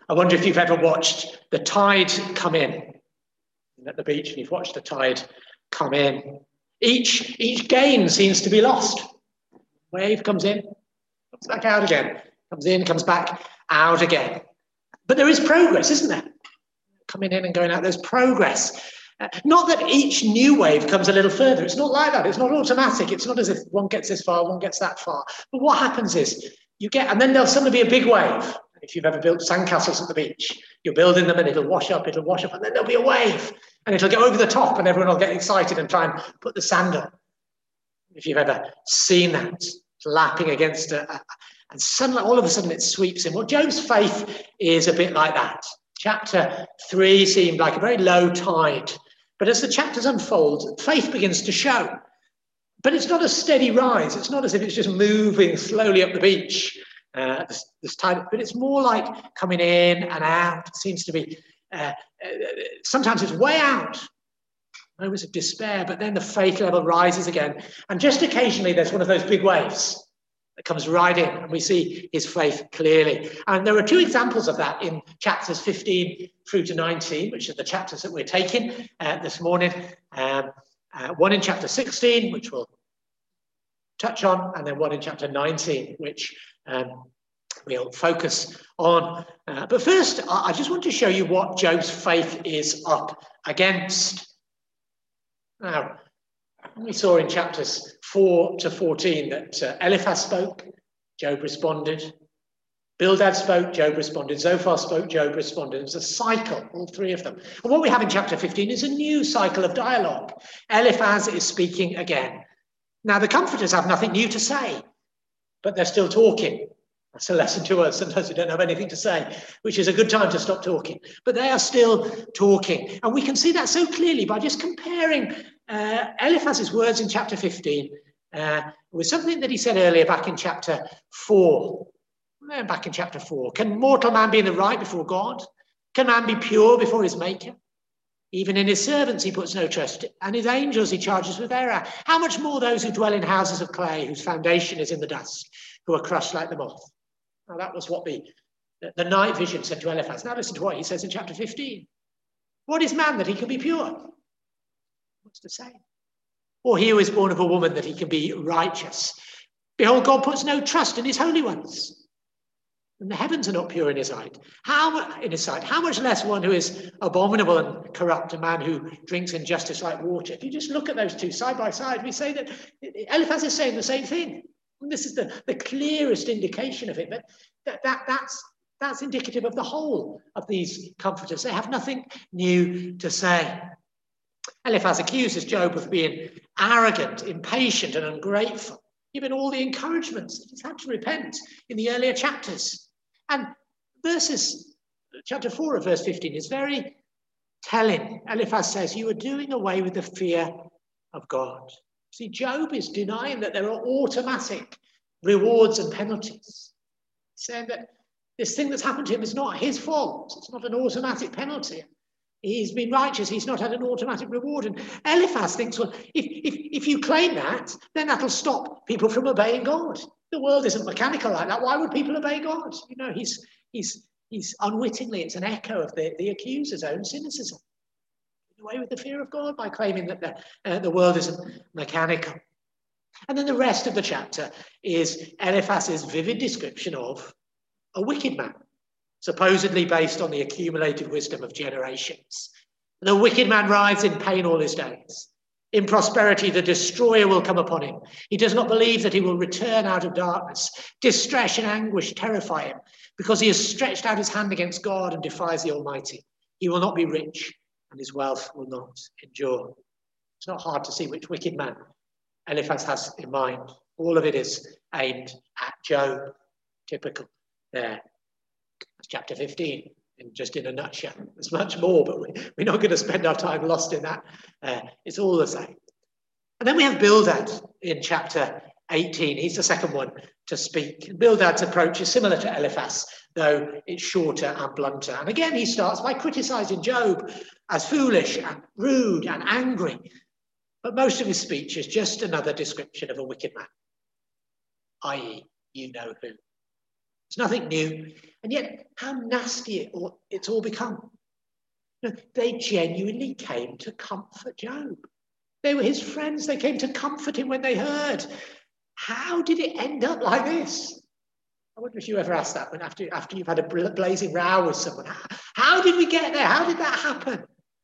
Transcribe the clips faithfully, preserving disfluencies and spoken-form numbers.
I wonder if you've ever watched the tide come in at the beach, and you've watched the tide come in. Each, each gain seems to be lost. Wave comes in, comes back out again, comes in, comes back out again. But there is progress, isn't there? Coming in and going out, there's progress. Uh, not that each new wave comes a little further. It's not like that. It's not automatic. It's not as if one gets this far, one gets that far. But what happens is you get, and then there'll suddenly be a big wave. If you've ever built sandcastles at the beach, you're building them and it'll wash up, it'll wash up, and then there'll be a wave and it'll go over the top and everyone will get excited and try and put the sand on. If you've ever seen that, lapping against a, a and suddenly, all of a sudden, it sweeps in. Well, Job's faith is a bit like that. Chapter three seemed like a very low tide. But as the chapters unfold, faith begins to show. But it's not a steady rise. It's not as if it's just moving slowly up the beach, uh, this, this tide. But it's more like coming in and out. It seems to be, uh, uh, sometimes it's way out. Moments of despair, but then the faith level rises again. And just occasionally, there's one of those big waves that comes right in, and we see his faith clearly. And there are two examples of that in chapters fifteen through to nineteen, which are the chapters that we're taking uh, this morning. Um, uh, one in chapter sixteen, which we'll touch on, and then one in chapter nineteen, which um, we'll focus on. Uh, but first, I just want to show you what Job's faith is up against. Now, we saw in chapters four to fourteen that uh, Eliphaz spoke, Job responded. Bildad spoke, Job responded. Zophar spoke, Job responded. It was a cycle, all three of them. And what we have in chapter fifteen is a new cycle of dialogue. Eliphaz is speaking again. Now, the comforters have nothing new to say, but they're still talking. That's a lesson to us. Sometimes we don't have anything to say, which is a good time to stop talking. But they are still talking. And we can see that so clearly by just comparing uh, Eliphaz's words in chapter fifteen uh, with something that he said earlier back in chapter four. Back in chapter four. Can mortal man be in the right before God? Can man be pure before his maker? Even in his servants he puts no trust, and his angels he charges with error. How much more those who dwell in houses of clay, whose foundation is in the dust, who are crushed like the moth? Now, that was what the, the, the night vision said to Eliphaz. Now listen to what he says in chapter fifteen. What is man that he can be pure? What's to say? Or he who is born of a woman that he can be righteous? Behold, God puts no trust in his holy ones. And the heavens are not pure in his sight. How in his sight? How much less one who is abominable and corrupt, a man who drinks injustice like water? If you just look at those two side by side, we say that Eliphaz is saying the same thing. And this is the, the clearest indication of it. But that, that, that's, that's indicative of the whole of these comforters. They have nothing new to say. Eliphaz accuses Job of being arrogant, impatient, and ungrateful, given all the encouragements that he's had to repent in the earlier chapters. And verses, chapter four of verse fifteen is very telling. Eliphaz says, you are doing away with the fear of God. See, Job is denying that there are automatic rewards and penalties. He's saying that this thing that's happened to him is not his fault. It's not an automatic penalty. He's been righteous. He's not had an automatic reward. And Eliphaz thinks, well, if, if, if you claim that, then that'll stop people from obeying God. The world isn't mechanical like that. Why would people obey God? You know, he's, he's, he's unwittingly, it's an echo of the, the accuser's own cynicism. Away with the fear of God by claiming that the, uh, the world isn't mechanical. And then the rest of the chapter is Eliphaz's vivid description of a wicked man, supposedly based on the accumulated wisdom of generations. The wicked man rides in pain all his days. In prosperity, the destroyer will come upon him. He does not believe that he will return out of darkness. Distress and anguish terrify him because he has stretched out his hand against God and defies the Almighty. He will not be rich, and his wealth will not endure. It's not hard to see which wicked man Eliphaz has in mind. All of it is aimed at Job. Typical there. That's chapter fifteen, and just in a nutshell. There's much more, but we, we're not going to spend our time lost in that. Uh, it's all the same. And then we have Bildad in chapter eighteen. He's the second one to speak. Bildad's approach is similar to Eliphaz, though it's shorter and blunter. And again, he starts by criticizing Job as foolish and rude and angry. But most of his speech is just another description of a wicked man, that is, you know who. It's nothing new. And yet, how nasty it all, it's all become. You know, they genuinely came to comfort Job. They were his friends. They came to comfort him when they heard. How did it end up like this? I wonder if you ever asked that when after, after you've had a blazing row with someone. How, how did we get there? How did that happen?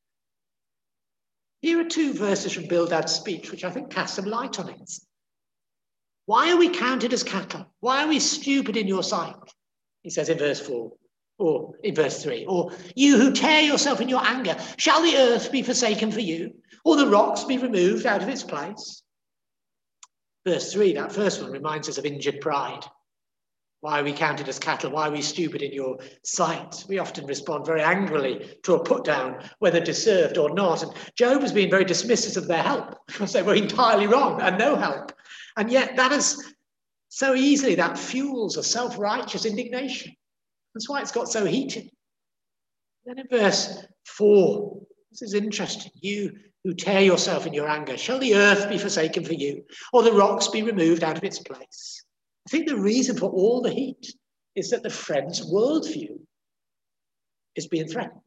Here are two verses from Bildad's speech, which I think cast some light on it. Why are we counted as cattle? Why are we stupid in your sight? He says in verse four, or in verse three, or you who tear yourself in your anger, shall the earth be forsaken for you, or the rocks be removed out of its place? Verse three, that first one, reminds us of injured pride. Why are we counted as cattle? Why are we stupid in your sight? We often respond very angrily to a put down, whether deserved or not. And Job has been very dismissive of their help because they were entirely wrong and no help. And yet that is so easily, that fuels a self-righteous indignation. That's why it's got so heated. Then in verse four, this is interesting. You who tear yourself in your anger, shall the earth be forsaken for you, or the rocks be removed out of its place? I think the reason for all the heat is that the friend's worldview is being threatened.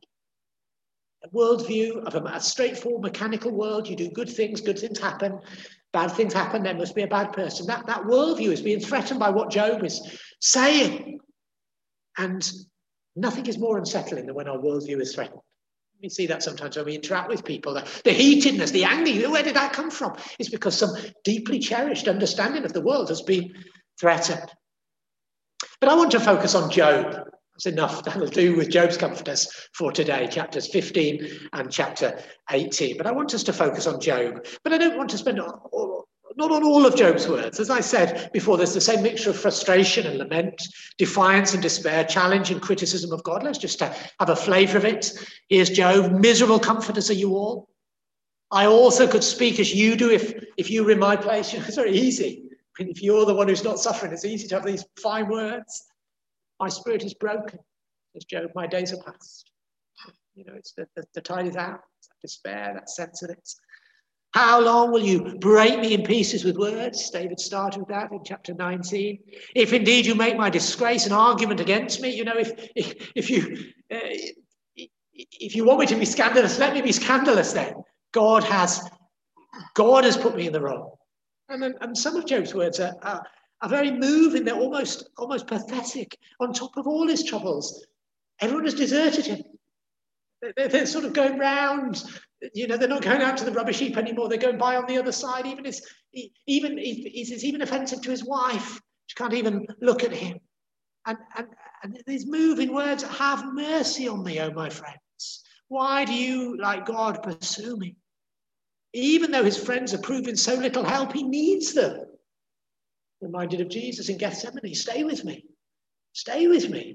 A worldview of a, a straightforward mechanical world, you do good things, good things happen, bad things happen, there must be a bad person. That, that worldview is being threatened by what Job is saying. And nothing is more unsettling than when our worldview is threatened. We see that sometimes when we interact with people. The, the heatedness, the anger, where did that come from? It's because some deeply cherished understanding of the world has been threatened. But I want to focus on Job. That's enough. That'll do with Job's comforters for today, chapters fifteen and chapter eighteen. But I want us to focus on Job. But I don't want to spend all, not on all of Job's words. As I said before, there's the same mixture of frustration and lament, defiance and despair, challenge and criticism of God. Let's just have a flavour of it. Here's Job. Miserable comforters are you all. I also could speak as you do if, if you were in my place. It's very easy. If you're the one who's not suffering, it's easy to have these fine words. My spirit is broken, says Job. My days are past. You know, it's the, the, the tide is out. It's that despair, that sense of it. How long will you break me in pieces with words? David started with that in chapter nineteen. If indeed you make my disgrace an argument against me, you know, if if, if you uh, if you want me to be scandalous, let me be scandalous. Then God has God has put me in the wrong. And, and some of Job's words are, are, are very moving. They're almost, almost pathetic. On top of all his troubles, everyone has deserted him. They're, they're sort of going round. You know, they're not going out to the rubbish heap anymore. They're going by on the other side. Even it's, even, it's, it's even offensive to his wife. She can't even look at him. And, and, and these moving words, have mercy on me, oh my friends. Why do you, like God, pursue me? Even though his friends are proving so little help, he needs them. Reminded of Jesus in Gethsemane, stay with me, stay with me.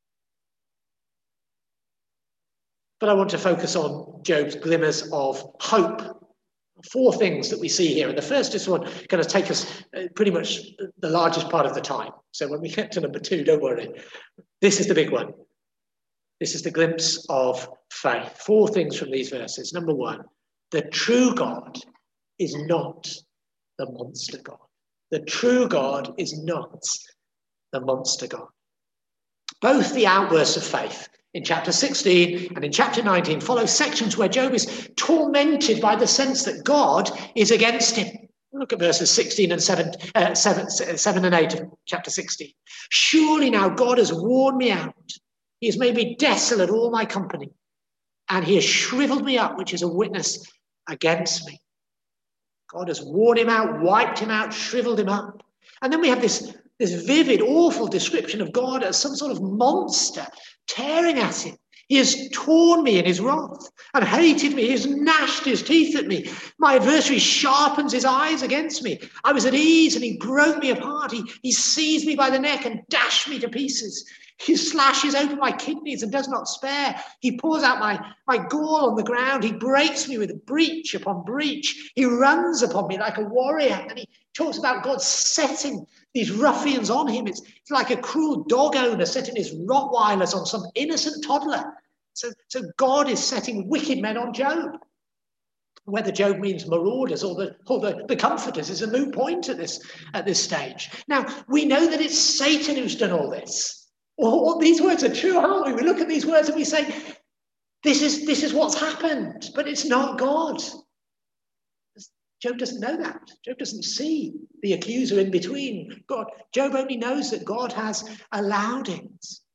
But I want to focus on Job's glimmers of hope. Four things that we see here. And the first is one going to take us pretty much the largest part of the time. So when we get to number two, don't worry. This is the big one. This is the glimpse of faith. Four things from these verses. Number one, the true God is not the monster God. The true God is not the monster God. Both the outbursts of faith in chapter sixteen and in chapter nineteen follow sections where Job is tormented by the sense that God is against him. Look at verses sixteen and seven, uh, seven, seven and eight of chapter sixteen. Surely now God has worn me out. He has made me desolate, all my company. And he has shriveled me up, which is a witness against me. God has worn him out, wiped him out, shriveled him up. And then we have this, this vivid, awful description of God as some sort of monster tearing at him. He has torn me in his wrath and hated me. He has gnashed his teeth at me. My adversary sharpens his eyes against me. I was at ease and he broke me apart. He, he seized me by the neck and dashed me to pieces. He slashes open my kidneys and does not spare. He pours out my, my gall on the ground. He breaks me with breach upon breach. He runs upon me like a warrior. And he talks about God setting these ruffians on him. It's, it's like a cruel dog owner setting his Rottweilers on some innocent toddler. So, so God is setting wicked men on Job. Whether Job means marauders or the or the, the comforters is a moot point at this at this stage. Now, we know that it's Satan who's done all this. Well, well, these words are true, aren't we? We look at these words and we say, this is this is what's happened, but it's not God. Job doesn't know that. Job doesn't see the accuser in between God. Job only knows that God has allowed it.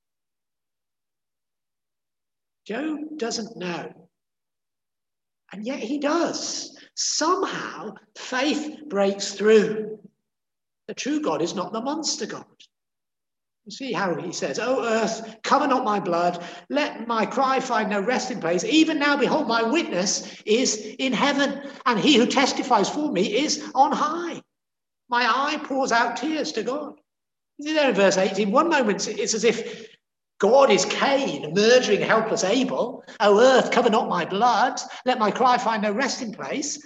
Job doesn't know. And yet he does. Somehow faith breaks through. The true God is not the monster God. You see how he says, "O earth, cover not my blood. Let my cry find no resting place. Even now, behold, my witness is in heaven, and he who testifies for me is on high. My eye pours out tears to God." You see there in verse eighteen, one moment it's as if God is Cain, murdering helpless Abel. "O earth, cover not my blood. Let my cry find no resting place."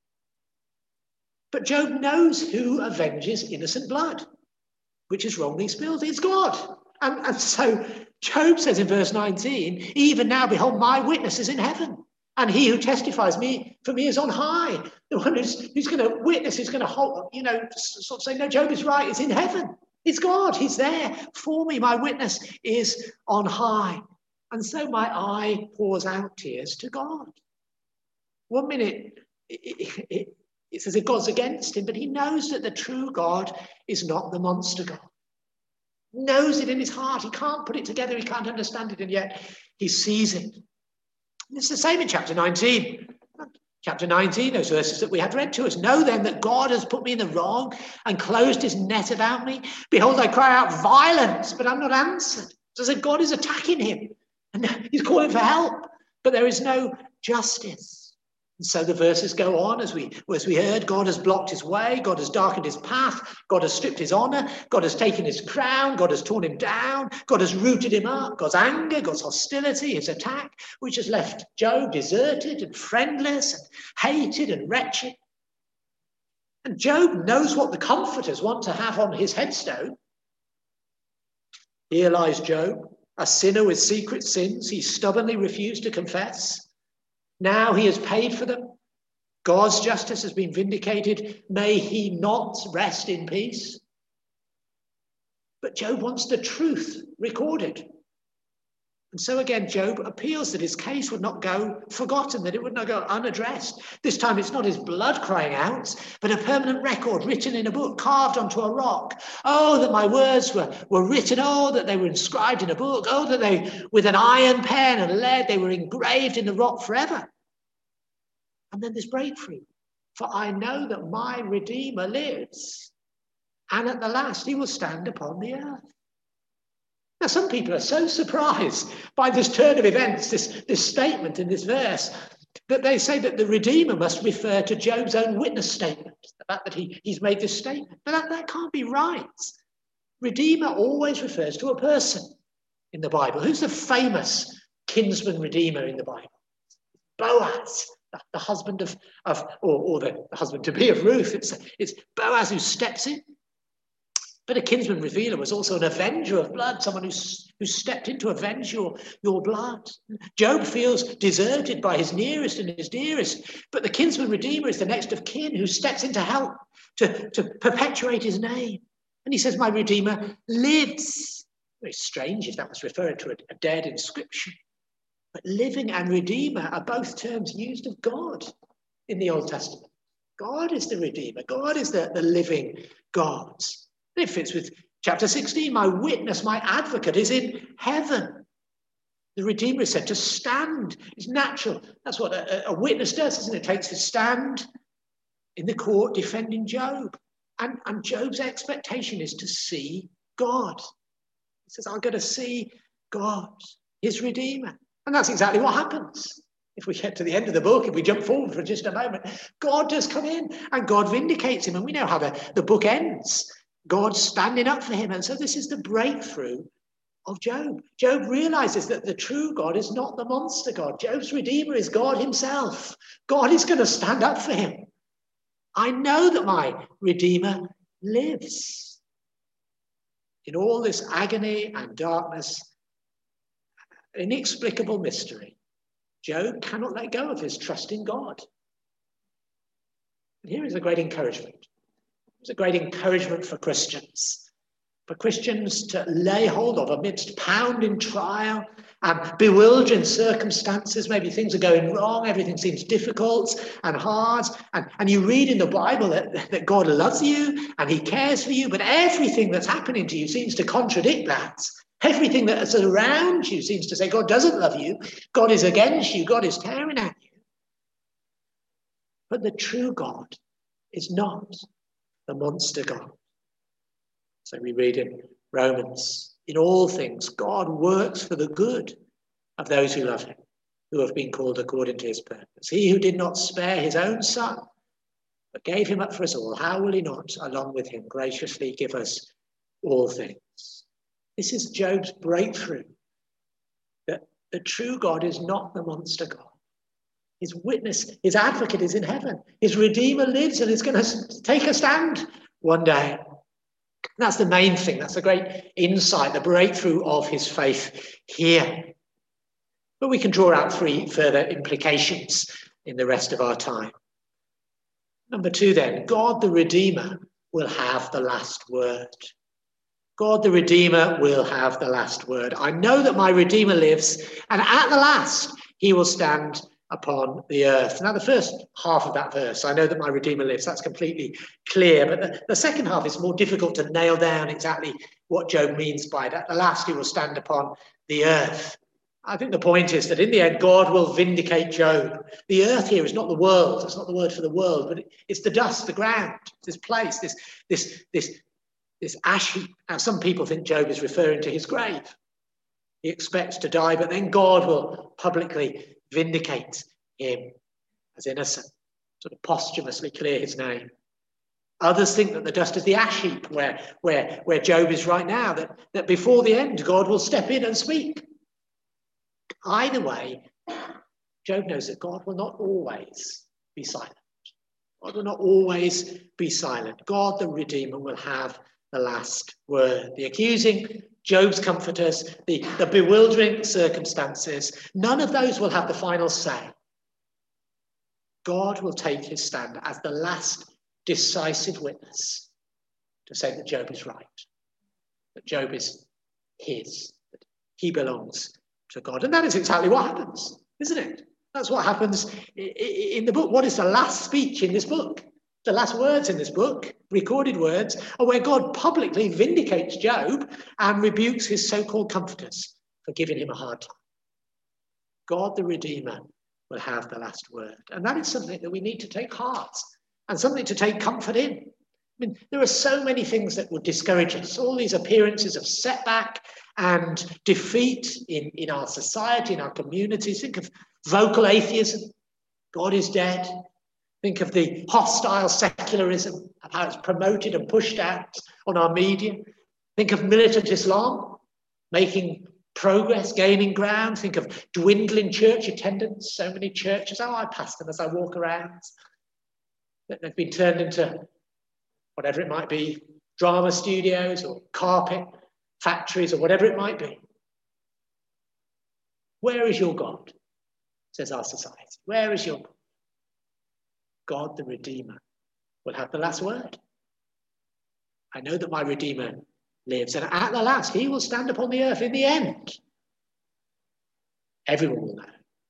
But Job knows who avenges innocent blood, which is wrongly spilled. It's God. And, and so Job says in verse nineteen, "Even now, behold, my witness is in heaven, and he who testifies me for me is on high." The one who's, who's going to witness, who's going to hold, you know, sort of say, no, Job is right. It's in heaven. It's God. He's there for me. My witness is on high. And so my eye pours out tears to God. One minute, it, it, it's as if God's against him, but he knows that the true God is not the monster God. He knows it in his heart. He can't put it together. He can't understand it. And yet he sees it. And it's the same in chapter nineteen. Chapter nineteen, those verses that we had read to us. "Know then that God has put me in the wrong and closed his net about me. Behold, I cry out violence, but I'm not answered." So that God is attacking him and he's calling for help, but there is no justice. And so the verses go on as we, as we heard. God has blocked his way. God has darkened his path. God has stripped his honor. God has taken his crown. God has torn him down. God has rooted him up. God's anger, God's hostility, his attack, which has left Job deserted and friendless and hated and wretched. And Job knows what the comforters want to have on his headstone. "Here lies Job, a sinner with secret sins he stubbornly refused to confess. Now he has paid for them. God's justice has been vindicated. May he not rest in peace." But Job wants the truth recorded. And so again, Job appeals that his case would not go forgotten, that it would not go unaddressed. This time it's not his blood crying out, but a permanent record written in a book, carved onto a rock. Oh, that my words were, were written. Oh, that they were inscribed in a book. Oh, that they, with an iron pen and lead, they were engraved in the rock forever. And then this breakthrough. "For I know that my Redeemer lives, and at the last he will stand upon the earth." Now, some people are so surprised by this turn of events, this, this statement in this verse, that they say that the Redeemer must refer to Job's own witness statement, the fact that he, he's made this statement. But that, that can't be right. Redeemer always refers to a person in the Bible. Who's the famous kinsman redeemer in the Bible? Boaz, the, the husband of, of or, or the, the husband-to-be of Ruth. It's, it's Boaz who steps in. But a kinsman revealer was also an avenger of blood, someone who, who stepped in to avenge your, your blood. Job feels deserted by his nearest and his dearest, but the kinsman redeemer is the next of kin who steps in to help, to, to perpetuate his name. And he says, "My Redeemer lives." Very strange if that was referring to a, a dead inscription. But living and Redeemer are both terms used of God in the Old Testament. God is the Redeemer. God is the, the living God. It fits with chapter sixteen. "My witness, my advocate is in heaven." The Redeemer is said to stand. It's natural. That's what a, a witness does, isn't it? It takes his stand in the court defending Job. And, and Job's expectation is to see God. He says, "I'm going to see God, his Redeemer." And that's exactly what happens. If we get to the end of the book, if we jump forward for just a moment, God does come in and God vindicates him. And we know how the, the book ends. God standing up for him. And so this is the breakthrough of Job. Job realizes that the true God is not the monster God. Job's Redeemer is God himself. God is going to stand up for him. "I know that my Redeemer lives." In all this agony and darkness, inexplicable mystery, Job cannot let go of his trust in God. And here is a great encouragement. It's a great encouragement for Christians. For Christians to lay hold of amidst pounding trial and bewildering circumstances. Maybe things are going wrong, everything seems difficult and hard. And, and you read in the Bible that, that God loves you and he cares for you, but everything that's happening to you seems to contradict that. Everything that's around you seems to say God doesn't love you, God is against you, God is tearing at you. But the true God is not the monster God. So we read in Romans, in all things, God works for the good of those who love him, who have been called according to his purpose. He who did not spare his own son, but gave him up for us all, how will he not, along with him, graciously give us all things? This is Job's breakthrough, that the true God is not the monster God. His witness, his advocate is in heaven. His Redeemer lives and is going to take a stand one day. That's the main thing. That's the great insight, the breakthrough of his faith here. But we can draw out three further implications in the rest of our time. Number two then, God the Redeemer will have the last word. God the Redeemer will have the last word. I know that my Redeemer lives, and at the last he will stand upon the earth. Now, the first half of that verse, I know that my Redeemer lives, that's completely clear. But the, the second half is more difficult to nail down exactly what Job means by that. At the last, he will stand upon the earth. I think the point is that in the end, God will vindicate Job. The earth here is not the world. It's not the word for the world, but it's the dust, the ground, this place, this, this, this, this ash heap. Now, some people think Job is referring to his grave. He expects to die, but then God will publicly vindicate him as innocent, sort of posthumously clear his name. Others think that the dust is the ash heap where, where, where Job is right now, that, that before the end, God will step in and speak. Either way, Job knows that God will not always be silent. God will not always be silent. God, the Redeemer, will have the last word. The accusing, Job's comforters, the, the bewildering circumstances, none of those will have the final say. God will take his stand as the last decisive witness to say that Job is right, that Job is his, that he belongs to God. And that is exactly what happens, isn't it? That's what happens in the book. What is the last speech in this book? The last words in this book, recorded words, are where God publicly vindicates Job and rebukes his so-called comforters for giving him a hard time. God, the Redeemer, will have the last word. And that is something that we need to take heart and something to take comfort in. I mean, there are so many things that would discourage us, all these appearances of setback and defeat in, in our society, in our communities. Think of vocal atheism, God is dead. Think of the hostile secularism, of how it's promoted and pushed out on our media. Think of militant Islam making progress, gaining ground. Think of dwindling church attendance. So many churches, oh, I pass them as I walk around. They've been turned into whatever it might be, drama studios or carpet factories or whatever it might be. Where is your God? Says our society. Where is your God? God, the Redeemer, will have the last word. I know that my Redeemer lives, and at the last, he will stand upon the earth in the end. Everyone will know.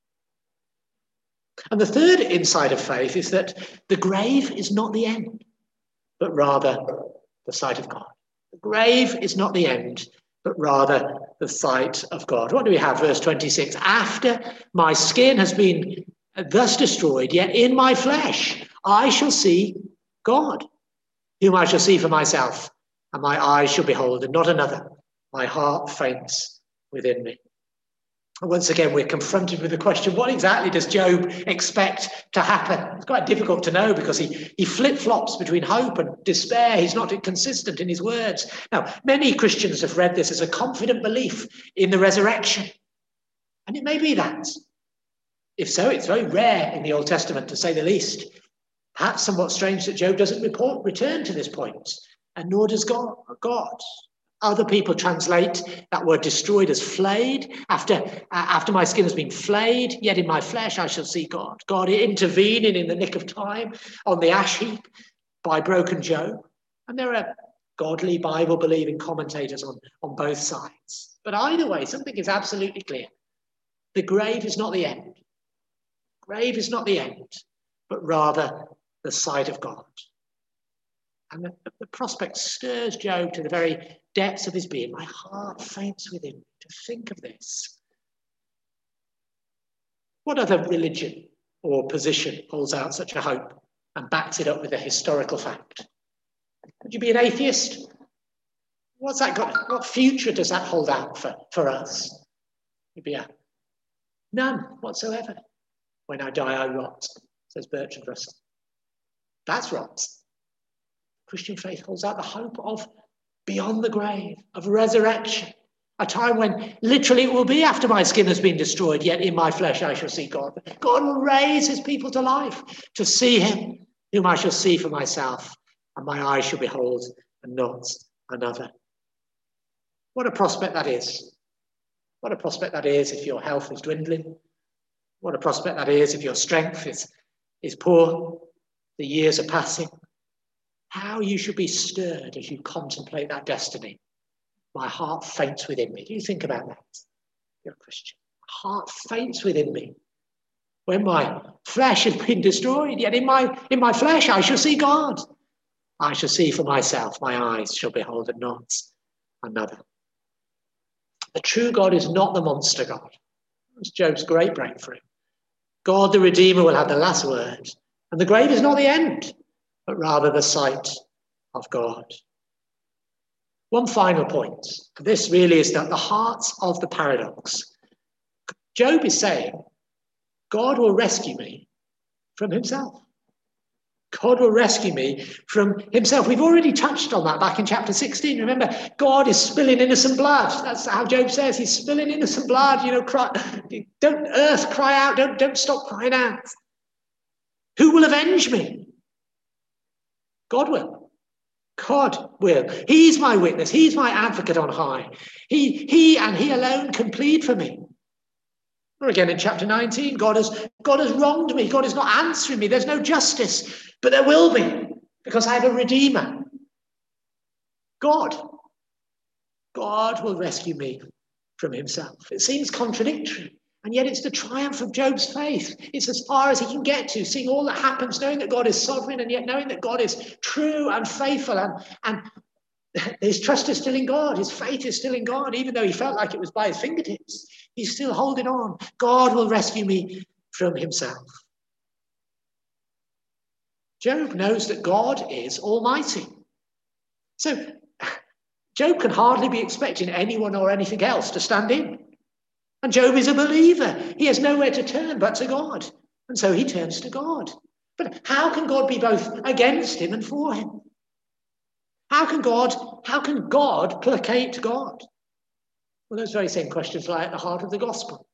And the third insight of faith is that the grave is not the end, but rather the sight of God. The grave is not the end, but rather the sight of God. What do we have? Verse twenty-six, after my skin has been thus destroyed, yet in my flesh I shall see God, whom I shall see for myself, and my eyes shall behold, and not another. My heart faints within me. And once again, we're confronted with the question, what exactly does Job expect to happen? It's quite difficult to know because he, he flip-flops between hope and despair. He's not consistent in his words. Now, many Christians have read this as a confident belief in the resurrection. And it may be that. If so, it's very rare in the Old Testament, to say the least. Perhaps somewhat strange that Job doesn't report, return to this point, and nor does God. God. Other people translate that word destroyed as flayed. After, uh, after my skin has been flayed, yet in my flesh I shall see God. God intervening in the nick of time on the ash heap by broken Job. And there are godly Bible-believing commentators on, on both sides. But either way, something is absolutely clear. The grave is not the end. The grave is not the end, but rather the sight of God. And the, the prospect stirs Job to the very depths of his being. My heart faints within me to think of this. What other religion or position holds out such a hope and backs it up with a historical fact? Would you be an atheist? What's that got? What future does that hold out for, for us? You'd be a none whatsoever. When I die, I rot, says Bertrand Russell. That's rot. Christian faith holds out the hope of beyond the grave, of resurrection, a time when literally it will be after my skin has been destroyed, yet in my flesh I shall see God. God will raise his people to life, to see him, whom I shall see for myself, and my eyes shall behold, and not another. What a prospect that is. What a prospect that is if your health is dwindling. What a prospect that is if your strength is, is poor, the years are passing. How you should be stirred as you contemplate that destiny. My heart faints within me. Do you think about that? You're a Christian. My heart faints within me. When my flesh has been destroyed, yet in my, in my flesh I shall see God. I shall see for myself. My eyes shall behold and not another. The true God is not the monster God. It's Job's great breakthrough. God the Redeemer will have the last word. And the grave is not the end, but rather the sight of God. One final point. This really is that the heart of the paradox. Job is saying, God will rescue me from himself. God will rescue me from himself. We've already touched on that back in chapter sixteen. Remember, God is spilling innocent blood. That's how Job says he's spilling innocent blood. You know, cry, don't earth cry out. Don't, don't stop crying out. Who will avenge me? God will. God will. He's my witness. He's my advocate on high. He, he and he alone can plead for me. Or again in chapter nineteen, God has, God has wronged me. God is not answering me. There's no justice, but there will be because I have a Redeemer. God. God will rescue me from himself. It seems contradictory, and yet it's the triumph of Job's faith. It's as far as he can get to, seeing all that happens, knowing that God is sovereign, and yet knowing that God is true and faithful, and, and his trust is still in God. His faith is still in God, even though he felt like it was by his fingertips. He's still holding on. God will rescue me from himself. Job knows that God is almighty. So Job can hardly be expecting anyone or anything else to stand in. And Job is a believer. He has nowhere to turn but to God. And so he turns to God. But how can God be both against him and for him? How can God, how can God placate God? Well, those very same questions lie at the heart of the gospel.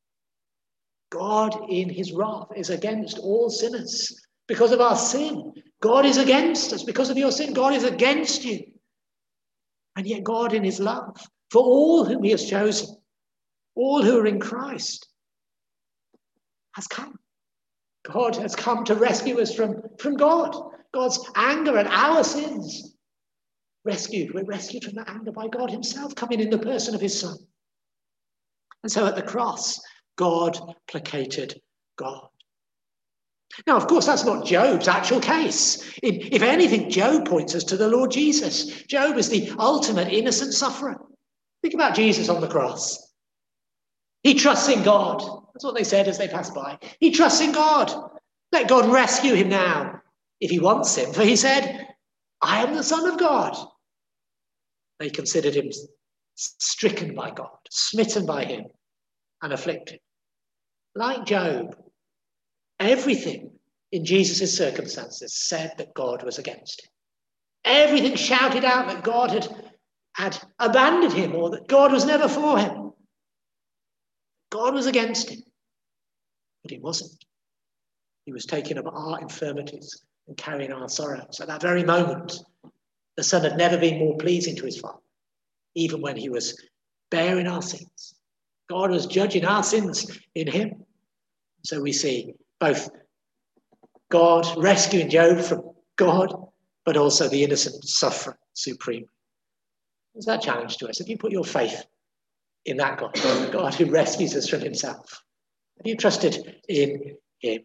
God in his wrath is against all sinners because of our sin. God is against us because of your sin. God is against you. And yet God in his love, for all whom he has chosen, all who are in Christ, has come. God has come to rescue us from, from God. God's anger at our sins. Rescued. We're rescued from that anger by God himself, coming in the person of his Son. And so at the cross, God placated God. Now, of course, that's not Job's actual case. If anything, Job points us to the Lord Jesus. Job is the ultimate innocent sufferer. Think about Jesus on the cross. He trusts in God. That's what they said as they passed by. He trusts in God. Let God rescue him now, if he wants him. For he said, I am the Son of God. They considered him stricken by God, smitten by him, and afflicted. Like Job, everything in Jesus' circumstances said that God was against him. Everything shouted out that God had, had abandoned him or that God was never for him. God was against him, but he wasn't. He was taking up our infirmities and carrying our sorrows. At that very moment, the Son had never been more pleasing to his Father. even when he was bearing our sins. God was judging our sins in him. So we see both God rescuing Job from God, but also the innocent suffering supremely. What's that challenge to us? Have you put your faith in that God, the God who rescues us from himself? Have you trusted in him?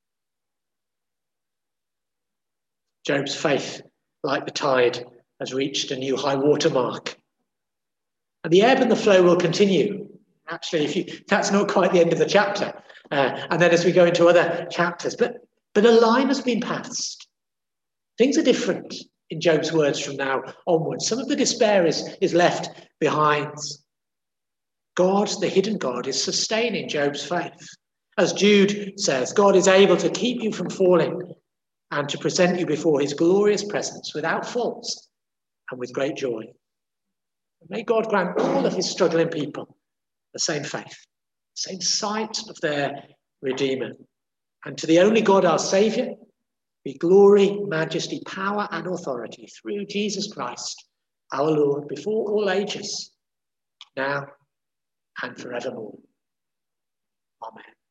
Job's faith, like the tide, has reached a new high water mark. And the ebb and the flow will continue. Actually, if you, that's not quite the end of the chapter. Uh, and then as we go into other chapters, but, but a line has been passed. Things are different in Job's words from now onwards. Some of the despair is, is left behind. God, the hidden God, is sustaining Job's faith. As Jude says, God is able to keep you from falling and to present you before his glorious presence without fault and with great joy. May God grant all of his struggling people the same faith, the same sight of their Redeemer. And to the only God, our Saviour, be glory, majesty, power, and authority through Jesus Christ, our Lord, before all ages, now and forevermore. Amen.